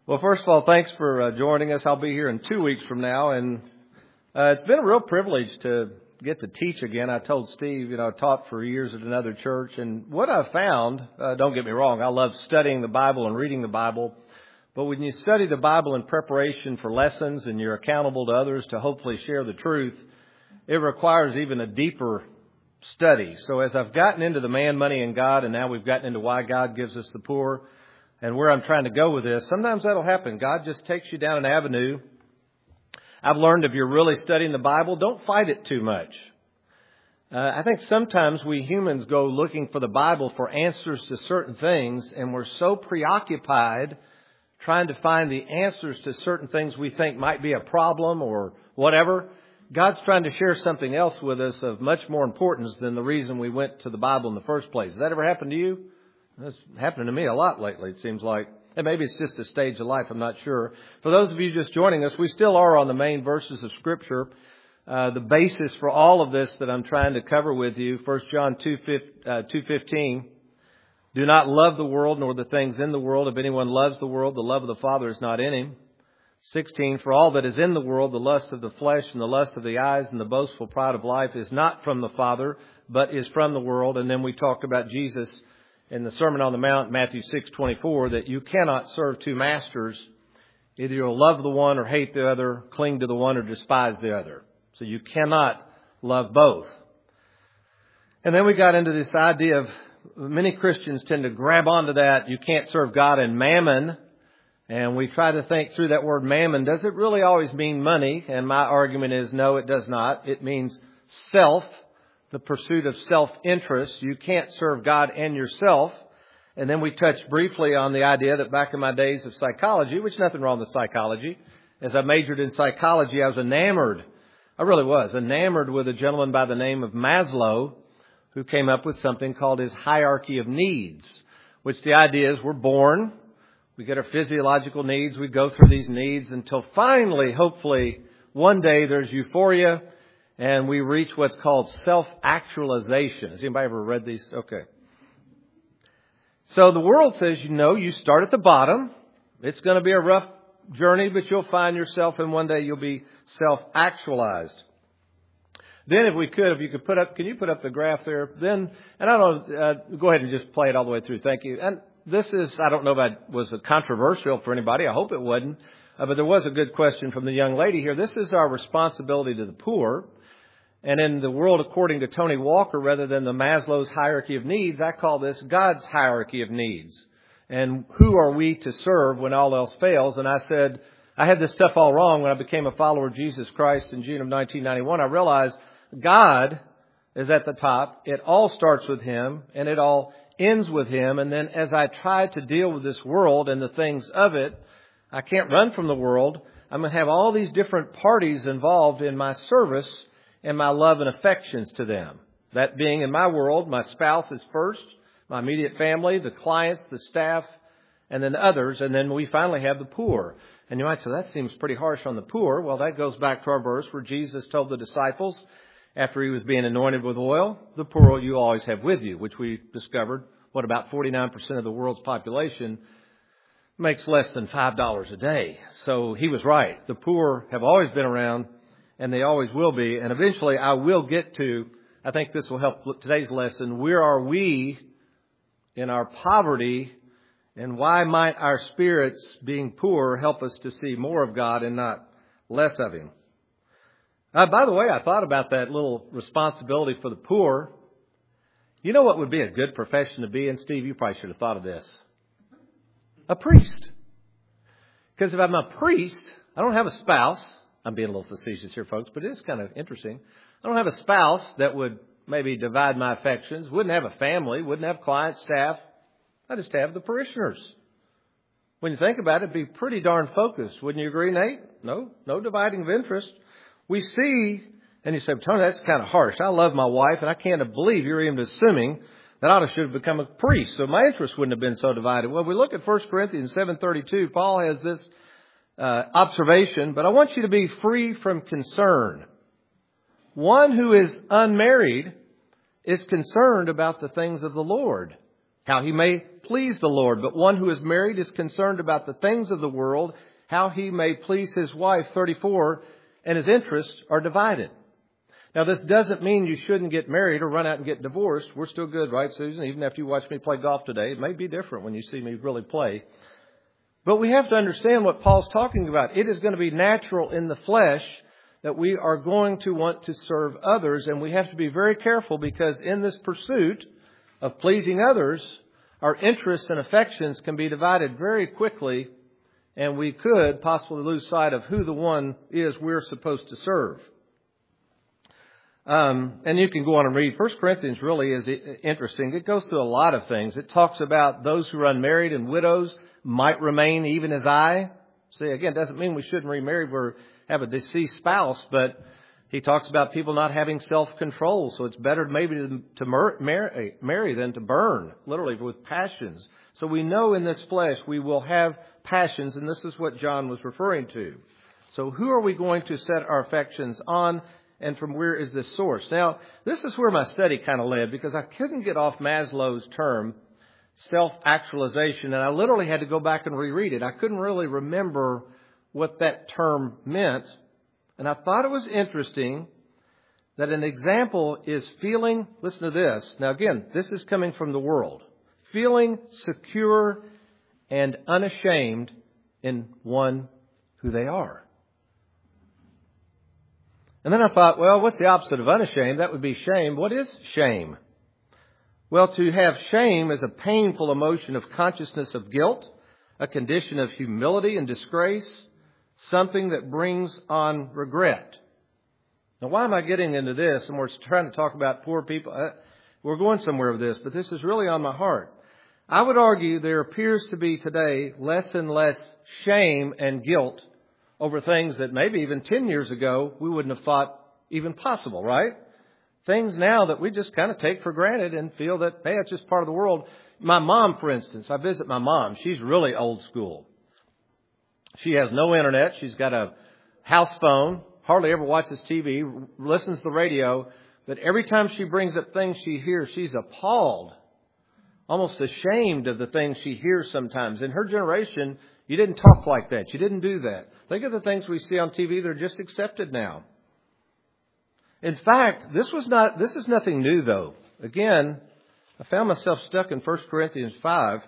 Well, first of all, thanks for joining us. I'll be here in 2 weeks from now, and it's been a real privilege to get to teach again. I told Steve, I taught for years at another church, and what I found, don't get me wrong, I love studying the Bible and reading the Bible, but when you study the Bible in preparation for lessons and you're accountable to others to hopefully share the truth, it requires even a deeper study. So as I've gotten into the man, money, and God, and now we've gotten into why God gives us the poor, and where I'm trying to go with this, sometimes that'll happen. God just takes you down an avenue. I've learned if you're really studying the Bible, don't fight it too much. I think sometimes we humans go looking for the Bible for answers to certain things, and we're so preoccupied trying to find the answers to certain things we think might be a problem or whatever. God's trying to share something else with us of much more importance than the reason we went to the Bible in the first place. Has that ever happened to you? It's happening to me a lot lately, it seems like. And maybe it's just a stage of life, I'm not sure. For those of you just joining us, we still are on the main verses of Scripture. The basis for all of this that I'm trying to cover with you, 1 John 2:15. Do not love the world nor the things in the world. If anyone loves the world, the love of the Father is not in him. 16. For all that is in the world, the lust of the flesh and the lust of the eyes and the boastful pride of life is not from the Father, but is from the world. And then we talked about Jesus in the Sermon on the Mount, Matthew 6:24, that you cannot serve two masters. Either you'll love the one or hate the other, cling to the one or despise the other. So you cannot love both. And then we got into this idea of many Christians tend to grab onto that. You can't serve God and mammon. And we try to think through that word mammon. Does it really always mean money? And my argument is no, it does not. It means self. The pursuit of self-interest. You can't serve God and yourself. And then we touched briefly on the idea that back in my days of psychology, which nothing wrong with psychology. As I majored in psychology, I was enamored. I really was enamored with a gentleman by the name of Maslow, who came up with something called his hierarchy of needs, which the idea is we're born, we get our physiological needs, we go through these needs until finally, hopefully, one day there's euphoria, and we reach what's called self-actualization. Has anybody ever read these? Okay. So the world says, you start at the bottom. It's going to be a rough journey, but you'll find yourself, and one day you'll be self-actualized. Then if you could can you put up the graph there? Then, and I don't know, go ahead and just play it all the way through. Thank you. And this is, I don't know if it was controversial for anybody. I hope it wasn't. But there was a good question from the young lady here. This is our responsibility to the poor. And in the world, according to Tony Walker, rather than the Maslow's hierarchy of needs, I call this God's hierarchy of needs. And who are we to serve when all else fails? And I said, I had this stuff all wrong when I became a follower of Jesus Christ in June of 1991. I realized God is at the top. It all starts with Him and it all ends with Him. And then as I try to deal with this world and the things of it, I can't run from the world. I'm going to have all these different parties involved in my service and my love and affections to them. That being in my world, my spouse is first, my immediate family, the clients, the staff, and then others. And then we finally have the poor. And you might say, that seems pretty harsh on the poor. Well, that goes back to our verse where Jesus told the disciples after He was being anointed with oil, the poor you always have with you, which we discovered, about 49% of the world's population makes less than $5 a day. So He was right. The poor have always been around, and they always will be. And eventually I will get to, I think this will help today's lesson, where are we in our poverty, and why might our spirits, being poor, help us to see more of God and not less of Him? By the way, I thought about that little responsibility for the poor. You know what would be a good profession to be in, Steve? You probably should have thought of this. A priest. Because if I'm a priest, I don't have a spouse. I'm being a little facetious here, folks, but it is kind of interesting. I don't have a spouse that would maybe divide my affections. Wouldn't have a family. Wouldn't have clients, staff. I just have the parishioners. When you think about it, it'd be pretty darn focused. Wouldn't you agree, Nate? No dividing of interest. We see, and you say, Tony, that's kind of harsh. I love my wife, and I can't believe you're even assuming that I should have become a priest. So my interest wouldn't have been so divided. Well, we look at 1 Corinthians 7:32. Paul has this observation, but I want you to be free from concern. One who is unmarried is concerned about the things of the Lord, how he may please the Lord. But one who is married is concerned about the things of the world, how he may please his wife, 34, and his interests are divided. Now, this doesn't mean you shouldn't get married or run out and get divorced. We're still good, right, Susan? Even after you watch me play golf today, it may be different when you see me really play. But we have to understand what Paul's talking about. It is going to be natural in the flesh that we are going to want to serve others, and we have to be very careful because in this pursuit of pleasing others, our interests and affections can be divided very quickly, and we could possibly lose sight of who the one is we're supposed to serve. And you can go on and read. 1 Corinthians really is interesting. It goes through a lot of things. It talks about those who are unmarried and widows might remain even as I. See, again, doesn't mean we shouldn't remarry or have a deceased spouse, but he talks about people not having self-control. So it's better maybe to marry than to burn, literally, with passions. So we know in this flesh we will have passions, and this is what John was referring to. So who are we going to set our affections on, and from where is this source? Now, this is where my study kind of led, because I couldn't get off Maslow's term, self-actualization, and I literally had to go back and reread it. I couldn't really remember what that term meant, and I thought it was interesting that an example is feeling, listen to this. Now again, this is coming from the world. Feeling secure and unashamed in one who they are. And then I thought, well, what's the opposite of unashamed? That would be shame. What is shame? Well, to have shame is a painful emotion of consciousness of guilt, a condition of humility and disgrace, something that brings on regret. Now, why am I getting into this? And we're trying to talk about poor people. We're going somewhere with this, but this is really on my heart. I would argue there appears to be today less and less shame and guilt over things that maybe even 10 years ago we wouldn't have thought even possible, right? Things now that we just kind of take for granted and feel that, hey, it's just part of the world. My mom, for instance, I visit my mom. She's really old school. She has no internet. She's got a house phone, hardly ever watches TV, listens to the radio. But every time she brings up things she hears, she's appalled, almost ashamed of the things she hears sometimes. In her generation, you didn't talk like that. You didn't do that. Think of the things we see on TV. They're just accepted now. In fact, this is nothing new, though. Again, I found myself stuck in 1 Corinthians 5.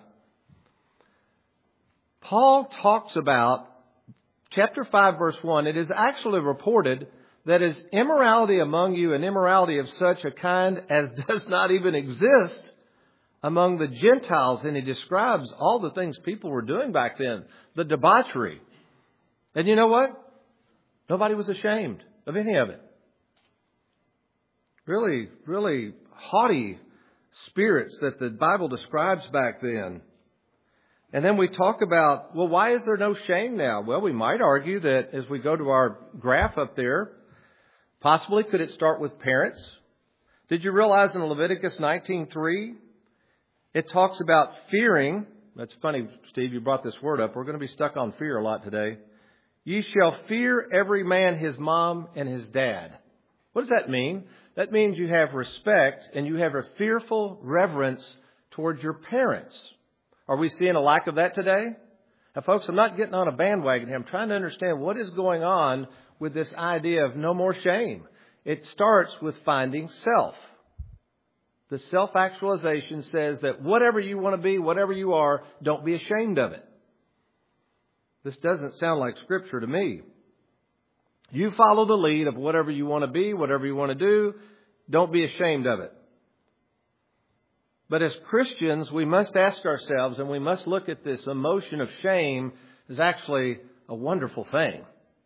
Paul talks about, chapter 5, verse 1, it is actually reported that is immorality among you, and immorality of such a kind as does not even exist among the Gentiles. And he describes all the things people were doing back then, the debauchery. And you know what? Nobody was ashamed of any of it. Really, really haughty spirits that the Bible describes back then. And then we talk about, well, why is there no shame now? Well, we might argue that as we go to our graph up there, possibly could it start with parents? Did you realize in Leviticus 19:3, it talks about fearing. That's funny, Steve, you brought this word up. We're going to be stuck on fear a lot today. Ye shall fear every man his mom and his dad. What does that mean? That means you have respect and you have a fearful reverence towards your parents. Are we seeing a lack of that today? Now, folks, I'm not getting on a bandwagon here. I'm trying to understand what is going on with this idea of no more shame. It starts with finding self. The self-actualization says that whatever you want to be, whatever you are, don't be ashamed of it. This doesn't sound like Scripture to me. You follow the lead of whatever you want to be, whatever you want to do. Don't be ashamed of it. But as Christians, we must ask ourselves, and we must look at this emotion of shame as actually a wonderful thing.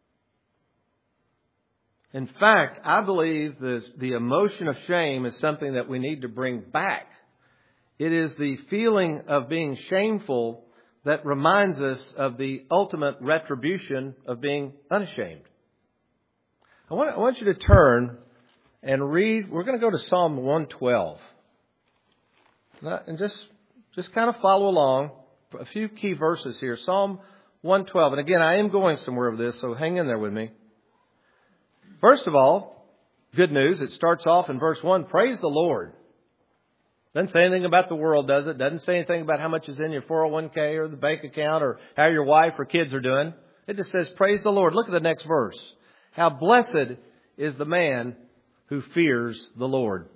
In fact, I believe the emotion of shame is something that we need to bring back. It is the feeling of being shameful that reminds us of the ultimate retribution of being unashamed. I want you to turn and read. We're going to go to Psalm 112. And just kind of follow along. A few key verses here. Psalm 112. And again, I am going somewhere with this, so hang in there with me. First of all, good news. It starts off in verse 1. Praise the Lord. Doesn't say anything about the world, does it? Doesn't say anything about how much is in your 401k or the bank account or how your wife or kids are doing. It just says, praise the Lord. Look at the next verse. How blessed is the man who fears the Lord,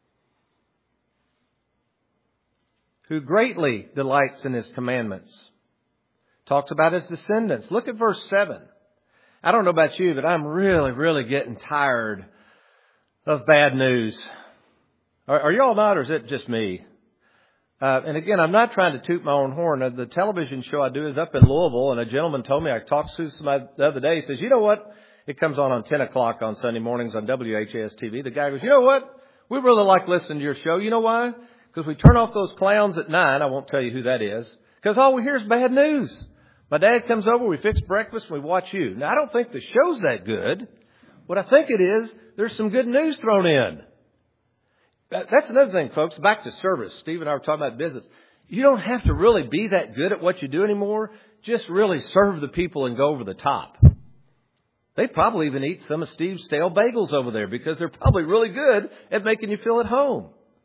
who greatly delights in His commandments. Talks about His descendants. Look at verse 7. I don't know about you, but I'm really, really getting tired of bad news. Are you all not, or is it just me? And again, I'm not trying to toot my own horn. The television show I do is up in Louisville, and a gentleman told me, I talked to somebody the other day, he says, you know what? It comes on 10 o'clock on Sunday mornings on WHAS TV. The guy goes, you know what? We really like listening to your show. You know why? Because we turn off those clowns at 9. I won't tell you who that is. Because all we hear is bad news. My dad comes over, we fix breakfast, and we watch you. Now, I don't think the show's that good. What I think it is, there's some good news thrown in. That's another thing, folks. Back to service. Steve and I were talking about business. You don't have to really be that good at what you do anymore. Just really serve the people and go over the top. They probably even eat some of Steve's stale bagels over there because they're probably really good at making you feel at home.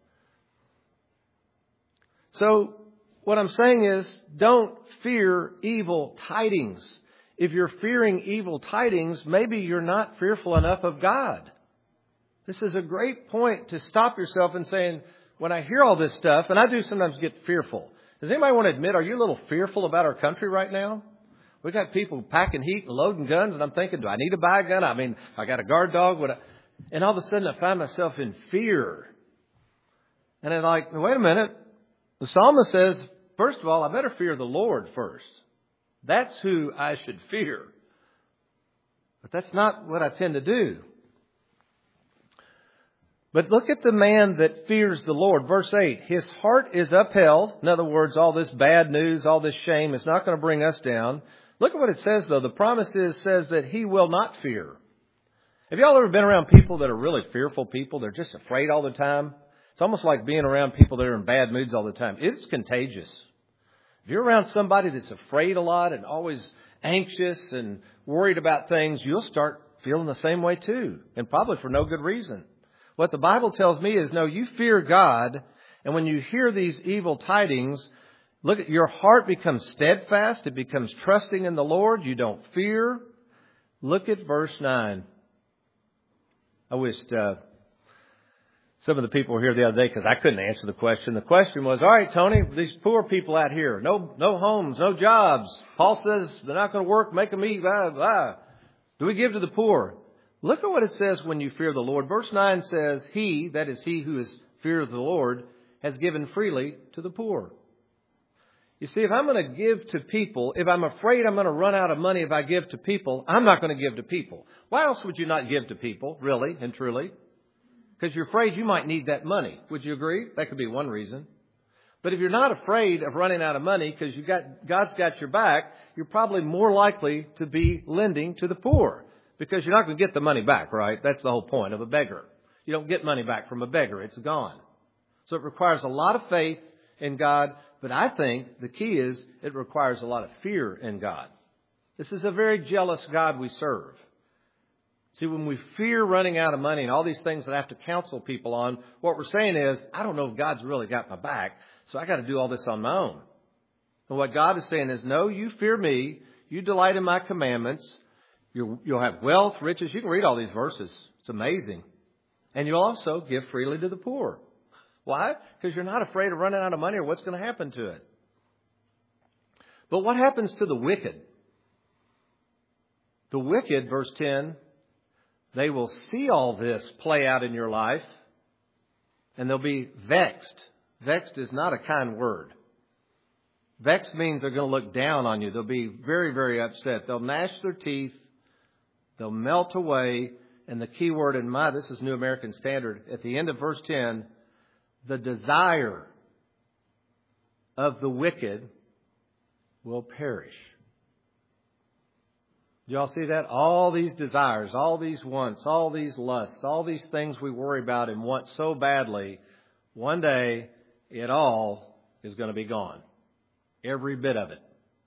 So what I'm saying is, don't fear evil tidings. If you're fearing evil tidings, maybe you're not fearful enough of God. This is a great point to stop yourself and saying, when I hear all this stuff, and I do sometimes get fearful. Does anybody want to admit, are you a little fearful about our country right now? We got people packing heat and loading guns, and I'm thinking, do I need to buy a gun? I mean, I got a guard dog. And all of a sudden I find myself in fear. And I'm like, wait a minute. The psalmist says, first of all, I better fear the Lord first. That's who I should fear. But that's not what I tend to do. But look at the man that fears the Lord. Verse 8, his heart is upheld. In other words, all this bad news, all this shame is not going to bring us down. Look at what it says, though. The promise says that he will not fear. Have y'all ever been around people that are really fearful people? They're just afraid all the time. It's almost like being around people that are in bad moods all the time. It's contagious. If you're around somebody that's afraid a lot and always anxious and worried about things, you'll start feeling the same way too. And probably for no good reason. What the Bible tells me is, no, you fear God. And when you hear these evil tidings, look at your heart becomes steadfast. It becomes trusting in the Lord. You don't fear. Look at verse 9. I wished some of the people were here the other day because I couldn't answer the question. The question was, all right, Tony, these poor people out here, no homes, no jobs. Paul says they're not going to work, make them eat, blah, blah. Do we give to the poor? Look at what it says when you fear the Lord. Verse 9 says, he, that is he who fears the Lord, has given freely to the poor. You see, if I'm going to give to people, if I'm afraid I'm going to run out of money if I give to people, I'm not going to give to people. Why else would you not give to people, really and truly? Because you're afraid you might need that money. Would you agree? That could be one reason. But if you're not afraid of running out of money because God's got your back, you're probably more likely to be lending to the poor. Because you're not going to get the money back, right? That's the whole point of a beggar. You don't get money back from a beggar. It's gone. So it requires a lot of faith in God. But I think the key is it requires a lot of fear in God. This is a very jealous God we serve. See, when we fear running out of money and all these things that I have to counsel people on, what we're saying is, I don't know if God's really got my back, so I got to do all this on my own. And what God is saying is, no, you fear me. You delight in my commandments. You'll have wealth, riches. You can read all these verses. It's amazing. And you'll also give freely to the poor. Why? Because you're not afraid of running out of money or what's going to happen to it. But what happens to the wicked? The wicked, verse 10, they will see all this play out in your life and they'll be vexed. Vexed is not a kind word. Vexed means they're going to look down on you. They'll be very, very upset. They'll gnash their teeth. They'll melt away. And the key word in this is New American Standard, at the end of verse 10, the desire of the wicked will perish. Do y'all see that? All these desires, all these wants, all these lusts, all these things we worry about and want so badly, one day it all is going to be gone. Every bit of it.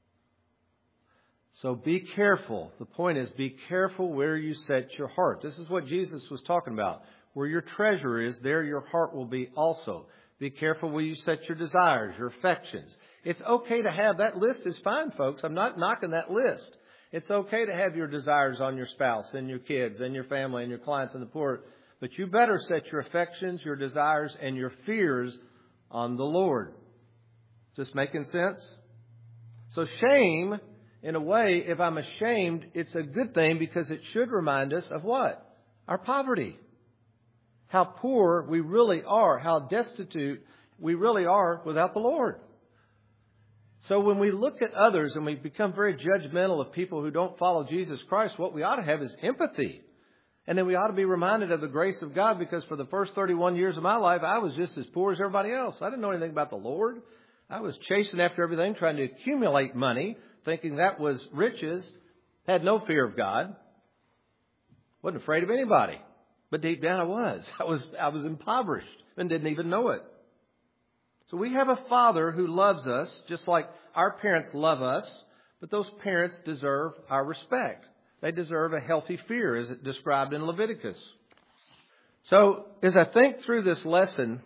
So be careful. The point is, be careful where you set your heart. This is what Jesus was talking about. Where your treasure is, there your heart will be also. Be careful where you set your desires, your affections. It's okay to have that list is fine, folks. I'm not knocking that list. It's okay to have your desires on your spouse and your kids and your family and your clients and the poor. But you better set your affections, your desires, and your fears on the Lord. Just making sense? So shame, in a way, if I'm ashamed, it's a good thing because it should remind us of what? Our poverty. How poor we really are. How destitute we really are without the Lord. So when we look at others and we become very judgmental of people who don't follow Jesus Christ, what we ought to have is empathy. And then we ought to be reminded of the grace of God, because for the first 31 years of my life, I was just as poor as everybody else. I didn't know anything about the Lord. I was chasing after everything, trying to accumulate money, thinking that was riches. Had no fear of God. Wasn't afraid of anybody. But deep down I was. I was impoverished and didn't even know it. So we have a Father who loves us just like our parents love us. But those parents deserve our respect. They deserve a healthy fear, as it described in Leviticus. So as I think through this lesson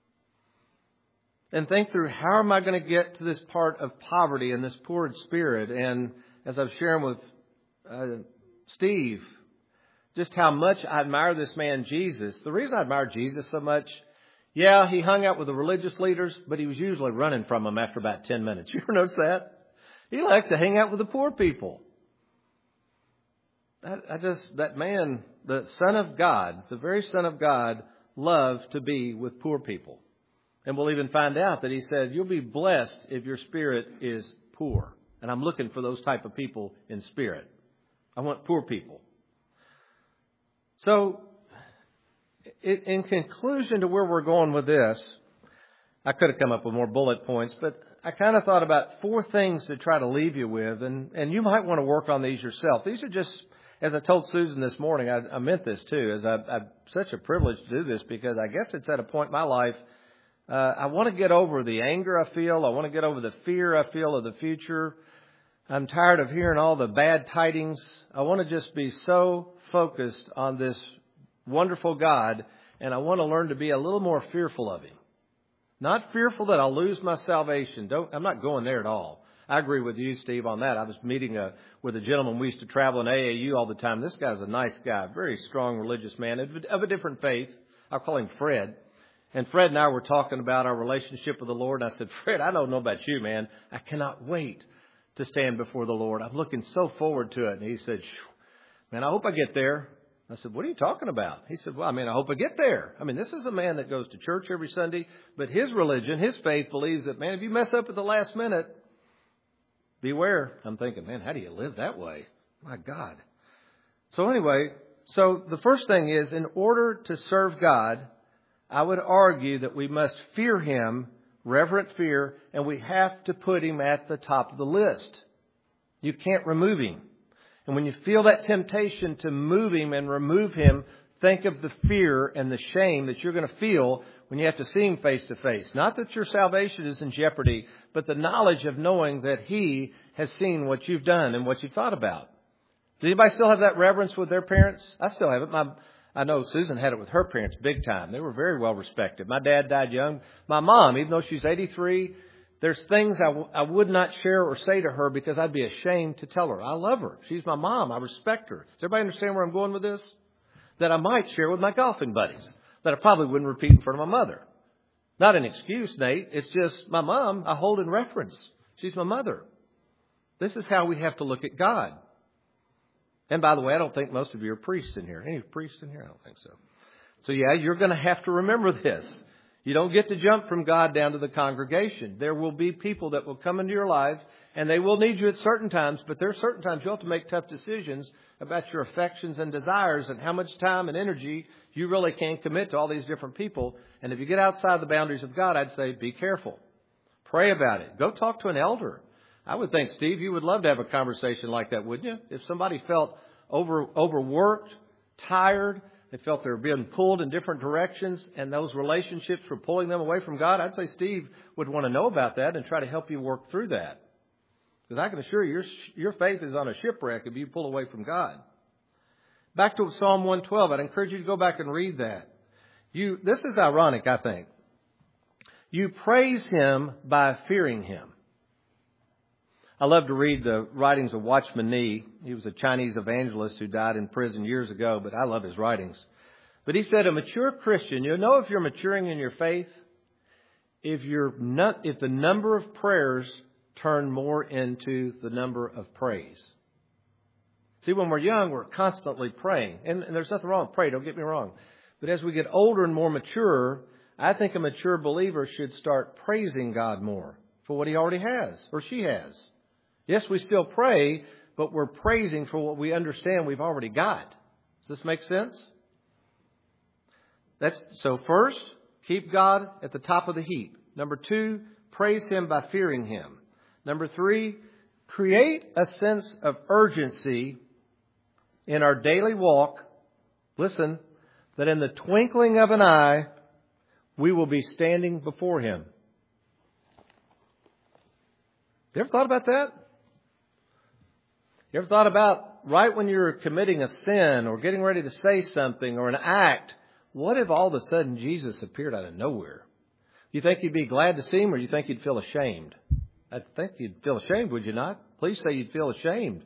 and think through how am I going to get to this part of poverty and this poor in spirit, and as I was sharing with Steve, just how much I admire this man, Jesus. The reason I admire Jesus so much, yeah, he hung out with the religious leaders, but he was usually running from them after about 10 minutes. You ever notice that? He liked to hang out with the poor people. That man, the Son of God, the very Son of God, loved to be with poor people. And we'll even find out that he said, you'll be blessed if your spirit is poor. And I'm looking for those type of people in spirit. I want poor people. So, in conclusion to where we're going with this, I could have come up with more bullet points, but I kind of thought about 4 things to try to leave you with, and you might want to work on these yourself. These are just, as I told Susan this morning, I meant this too, as I'm such a privilege to do this, because I guess it's at a point in my life, I want to get over the anger I feel. I want to get over the fear I feel of the future. I'm tired of hearing all the bad tidings. I want to just be so focused on this wonderful God, and I want to learn to be a little more fearful of Him. Not fearful that I'll lose my salvation. I'm not going there at all. I agree with you, Steve, on that. I was meeting with a gentleman. We used to travel in AAU all the time. This guy's a nice guy, very strong religious man of a different faith. I'll call him Fred. And Fred and I were talking about our relationship with the Lord. And I said, Fred, I don't know about you, man. I cannot wait to stand before the Lord. I'm looking so forward to it. And he said, man, I hope I get there. I said, what are you talking about? He said, well, I hope I get there. This is a man that goes to church every Sunday, but his religion, his faith believes that, man, if you mess up at the last minute, beware. I'm thinking, man, how do you live that way? My God. So anyway, the first thing is, in order to serve God, I would argue that we must fear Him, reverent fear, and we have to put Him at the top of the list. You can't remove Him. And when you feel that temptation to move Him and remove Him, think of the fear and the shame that you're going to feel when you have to see Him face to face. Not that your salvation is in jeopardy, but the knowledge of knowing that He has seen what you've done and what you've thought about. Does anybody still have that reverence with their parents? I still have it. I know Susan had it with her parents big time. They were very well respected. My dad died young. My mom, even though she's 83, there's things I would not share or say to her because I'd be ashamed to tell her. I love her. She's my mom. I respect her. Does everybody understand where I'm going with this? That I might share with my golfing buddies. That I probably wouldn't repeat in front of my mother. Not an excuse, Nate. It's just my mom I hold in reverence. She's my mother. This is how we have to look at God. And by the way, I don't think most of you are priests in here. Any priests in here? I don't think so. So yeah, you're going to have to remember this. You don't get to jump from God down to the congregation. There will be people that will come into your life, and they will need you at certain times, but there are certain times you'll have to make tough decisions about your affections and desires and how much time and energy you really can commit to all these different people. And if you get outside the boundaries of God, I'd say be careful. Pray about it. Go talk to an elder. I would think, Steve, you would love to have a conversation like that, wouldn't you? If somebody felt overworked, tired, they felt they were being pulled in different directions, and those relationships were pulling them away from God, I'd say Steve would want to know about that and try to help you work through that. Because I can assure you, your faith is on a shipwreck if you pull away from God. Back to Psalm 112, I'd encourage you to go back and read that. This is ironic, I think. You praise Him by fearing Him. I love to read the writings of Watchman Nee. He was a Chinese evangelist who died in prison years ago, but I love his writings. But he said, a mature Christian, you'll know if you're maturing in your faith if the number of prayers turn more into the number of praise. See, when we're young, we're constantly praying. And there's nothing wrong with prayer, don't get me wrong. But as we get older and more mature, I think a mature believer should start praising God more for what he already has or she has. Yes, we still pray, but we're praising for what we understand we've already got. Does this make sense? So first, keep God at the top of the heap. Number 2, praise Him by fearing Him. Number 3, create a sense of urgency in our daily walk. Listen, that in the twinkling of an eye, we will be standing before Him. You ever thought about that? You ever thought about right when you're committing a sin or getting ready to say something or an act, what if all of a sudden Jesus appeared out of nowhere? You think you'd be glad to see Him, or you think you'd feel ashamed? I think you'd feel ashamed, would you not? Please say you'd feel ashamed.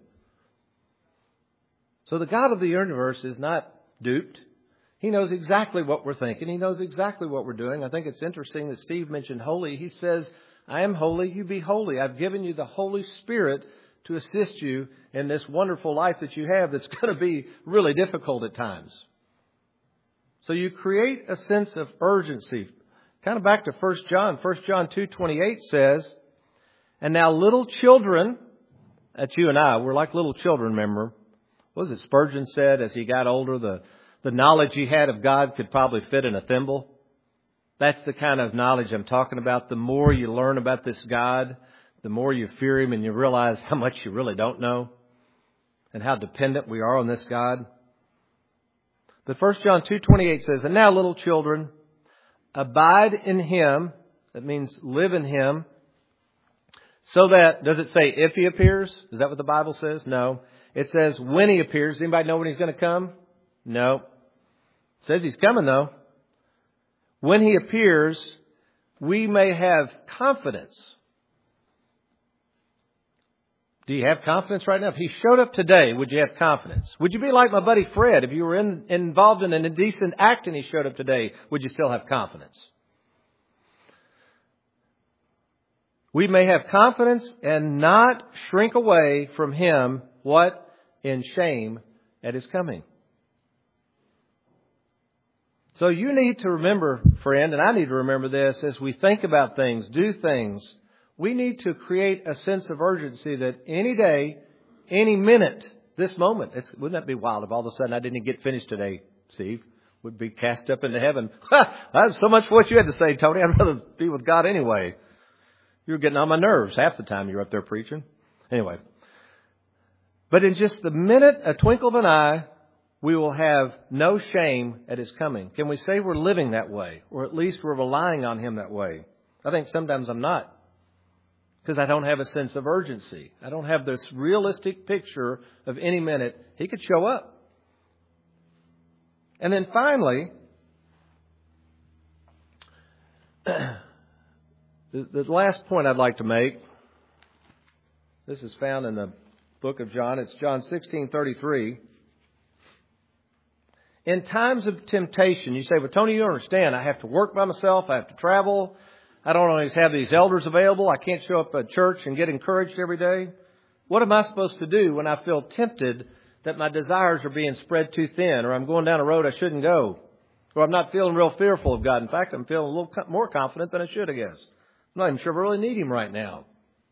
So the God of the universe is not duped. He knows exactly what we're thinking. He knows exactly what we're doing. I think it's interesting that Steve mentioned holy. He says, I am holy, you be holy. I've given you the Holy Spirit to assist you in this wonderful life that you have that's going to be really difficult at times. So you create a sense of urgency. Kind of back to 1 John. 1 John 2:28 says, and now little children, that's you and I, we're like little children, remember? What was it Spurgeon said as he got older, the knowledge he had of God could probably fit in a thimble. That's the kind of knowledge I'm talking about. The more you learn about this God, the more you fear Him and you realize how much you really don't know and how dependent we are on this God. But 1 John 2:28 says, and now little children, abide in Him. That means live in Him. So that, does it say if He appears? Is that what the Bible says? No. It says when He appears. Anybody know when He's going to come? No. It says He's coming though. When He appears, we may have confidence. Do you have confidence right now? If He showed up today, would you have confidence? Would you be like my buddy Fred? If you were involved in an indecent act and he showed up today, would you still have confidence? We may have confidence and not shrink away from Him, what? In shame at His coming. So you need to remember, friend, and I need to remember this, as we think about things, do things, we need to create a sense of urgency that any day, any minute, this moment, wouldn't that be wild if all of a sudden I didn't get finished today, Steve? Would be cast up into heaven. That's so much for what you had to say, Tony. I'd rather be with God anyway. You were getting on my nerves half the time you were up there preaching. Anyway. But in just the minute, a twinkle of an eye, we will have no shame at His coming. Can we say we're living that way? Or at least we're relying on Him that way? I think sometimes I'm not. Because I don't have a sense of urgency. I don't have this realistic picture of any minute He could show up. And then finally, the last point I'd like to make, this is found in the book of John. It's John 16:33. In times of temptation, you say, well, Tony, you don't understand. I have to work by myself. I have to travel. I don't always have these elders available. I can't show up at church and get encouraged every day. What am I supposed to do when I feel tempted that my desires are being spread too thin, or I'm going down a road I shouldn't go, or I'm not feeling real fearful of God? In fact, I'm feeling a little more confident than I should, I guess. I'm not even sure if I really need Him right now.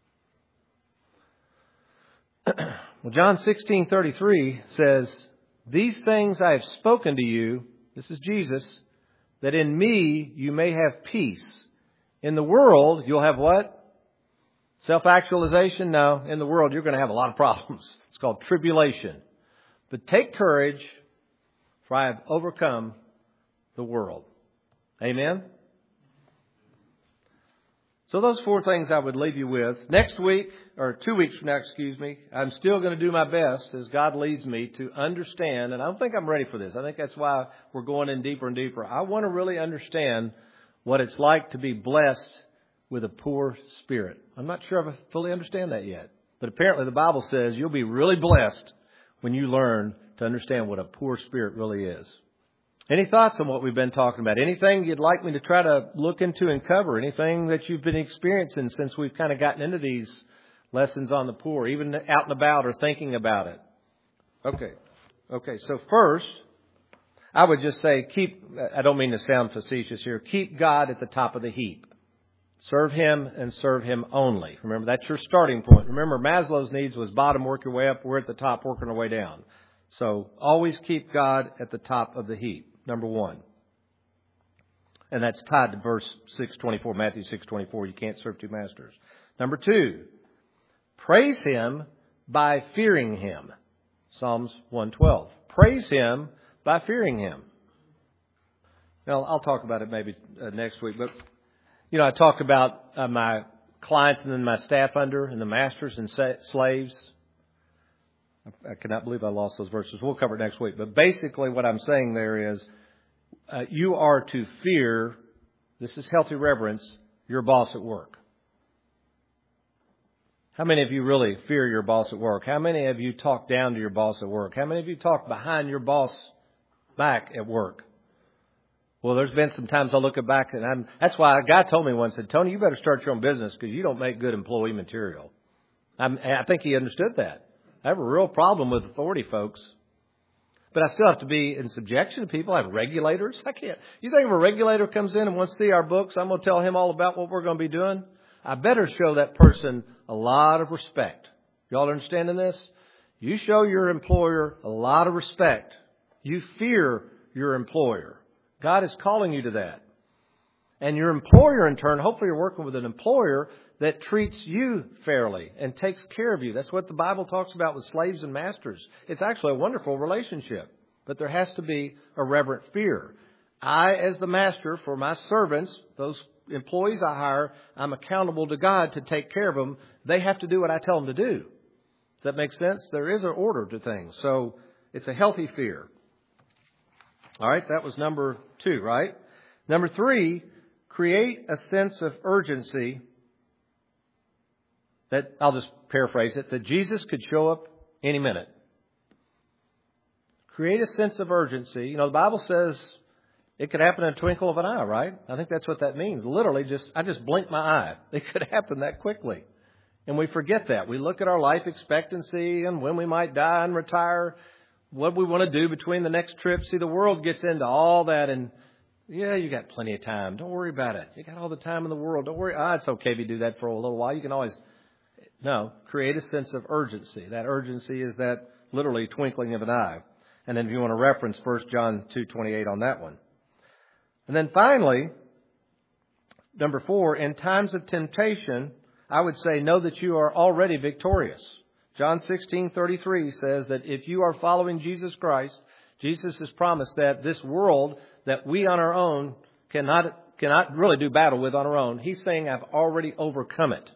Well, John 16:33 says, these things I have spoken to you, this is Jesus, that in me you may have peace. In the world, you'll have what? Self-actualization? No. In the world, you're going to have a lot of problems. It's called tribulation. But take courage, for I have overcome the world. Amen? So those 4 things I would leave you with. Next week, or 2 weeks from now, I'm still going to do my best as God leads me to understand, and I don't think I'm ready for this. I think that's why we're going in deeper and deeper. I want to really understand what it's like to be blessed with a poor spirit. I'm not sure if I fully understand that yet. But apparently the Bible says you'll be really blessed when you learn to understand what a poor spirit really is. Any thoughts on what we've been talking about? Anything you'd like me to try to look into and cover? Anything that you've been experiencing since we've kind of gotten into these lessons on the poor, even out and about or thinking about it? Okay. So first, I would just say I don't mean to sound facetious here, keep God at the top of the heap. Serve Him and serve Him only. Remember, that's your starting point. Remember, Maslow's needs was bottom, work your way up. We're at the top, working our way down. So always keep God at the top of the heap, number one. And that's tied to verse 6:24, Matthew 6:24. You can't serve two masters. Number two, praise Him by fearing Him. Psalms 112. Praise Him by fearing Him. Now, I'll talk about it maybe next week, but I talk about my clients and then my staff under and the masters and slaves. I cannot believe I lost those verses. We'll cover it next week. But basically what I'm saying there is you are to fear, this is healthy reverence, your boss at work. How many of you really fear your boss at work? How many of you talk down to your boss at work? How many of you talk behind your boss back at work? Well, there's been some times I look back and that's why a guy told me once, said, Tony, you better start your own business because you don't make good employee material. I think he understood that. I have a real problem with authority, folks. But I still have to be in subjection to people. I have regulators. I can't. You think if a regulator comes in and wants to see our books, I'm going to tell him all about what we're going to be doing? I better show that person a lot of respect. Y'all understanding this? You show your employer a lot of respect. You fear your employer. God is calling you to that. And your employer, in turn, hopefully you're working with an employer that treats you fairly and takes care of you. That's what the Bible talks about with slaves and masters. It's actually a wonderful relationship. But there has to be a reverent fear. I, as the master, for my servants, those employees I hire, I'm accountable to God to take care of them. They have to do what I tell them to do. Does that make sense? There is an order to things. So it's a healthy fear. All right, that was number 2, right? Number 3, create a sense of urgency that, I'll just paraphrase it, that Jesus could show up any minute. Create a sense of urgency. The Bible says it could happen in a twinkle of an eye, right? I think that's what that means. Literally, I just blinked my eye. It could happen that quickly. And we forget that. We look at our life expectancy and when we might die and retire, what we want to do between the next trip. See, the world gets into all that and, yeah, you got plenty of time. Don't worry about it. You got all the time in the world. Don't worry. It's okay if you do that for a little while. You can always, create a sense of urgency. That urgency is that literally twinkling of an eye. And then if you want to reference 1 John 2:28 on that one. And then finally, number 4, in times of temptation, I would say know that you are already victorious. John 16:33 says that if you are following Jesus Christ, Jesus has promised that this world that we on our own cannot really do battle with on our own. He's saying, I've already overcome it.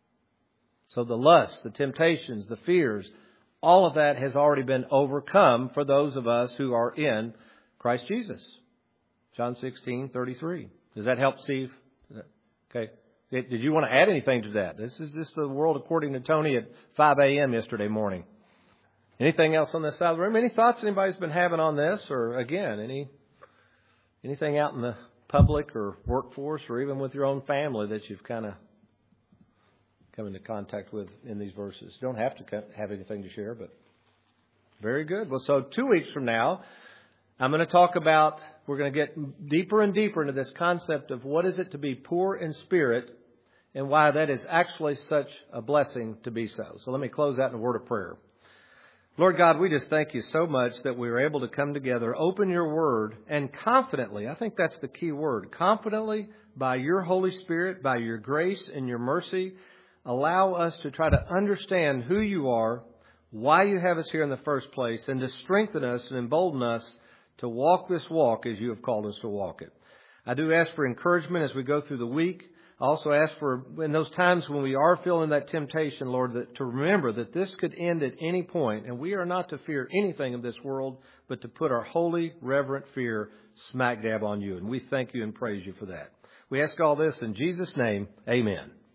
So the lust, the temptations, the fears, all of that has already been overcome for those of us who are in Christ Jesus. John 16:33. Does that help, Steve? Okay. Did you want to add anything to that? This is just the world according to Tony at 5 a.m. yesterday morning. Anything else on this side of the room? Any thoughts anybody's been having on this? Or again, anything out in the public or workforce or even with your own family that you've kind of come into contact with in these verses? You don't have to have anything to share, but very good. Well, so 2 weeks from now, I'm going to talk about, we're going to get deeper and deeper into this concept of what is it to be poor in spirit and why that is actually such a blessing to be so. So let me close out in a word of prayer. Lord God, we just thank you so much that we were able to come together, open your word, and confidently, I think that's the key word, confidently by your Holy Spirit, by your grace and your mercy, allow us to try to understand who you are, why you have us here in the first place, and to strengthen us and embolden us to walk this walk as you have called us to walk it. I do ask for encouragement as we go through the week. I also ask for, in those times when we are feeling that temptation, Lord, to remember that this could end at any point, and we are not to fear anything of this world, but to put our holy, reverent fear smack dab on you. And we thank you and praise you for that. We ask all this in Jesus' name. Amen.